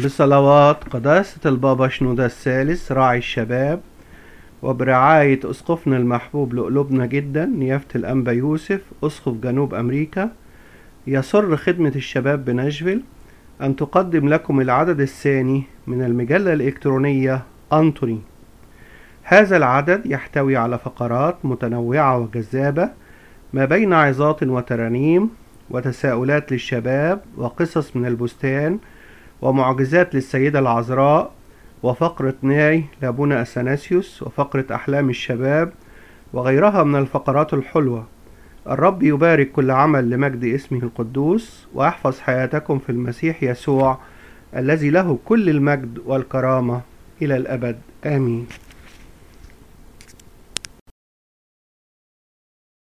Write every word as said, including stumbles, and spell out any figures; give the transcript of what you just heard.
بصلوات قداسة البابا شنودة الثالث راعي الشباب، وبرعاية أسقفنا المحبوب لقلوبنا جدا نيافة الأنبا يوسف أسقف جنوب أمريكا، يسر خدمة الشباب بناشفيل أن تقدم لكم العدد الثاني من المجلة الإلكترونية أنطوني. هذا العدد يحتوي على فقرات متنوعة وجذابة ما بين عظات وترانيم وتساؤلات للشباب وقصص من البستان ومعجزات للسيدة العذراء وفقرة ناي لابونا أثناسيوس وفقرة أحلام الشباب وغيرها من الفقرات الحلوة. الرب يبارك كل عمل لمجد اسمه القدوس، ويحفظ حياتكم في المسيح يسوع الذي له كل المجد والكرامة إلى الأبد. آمين.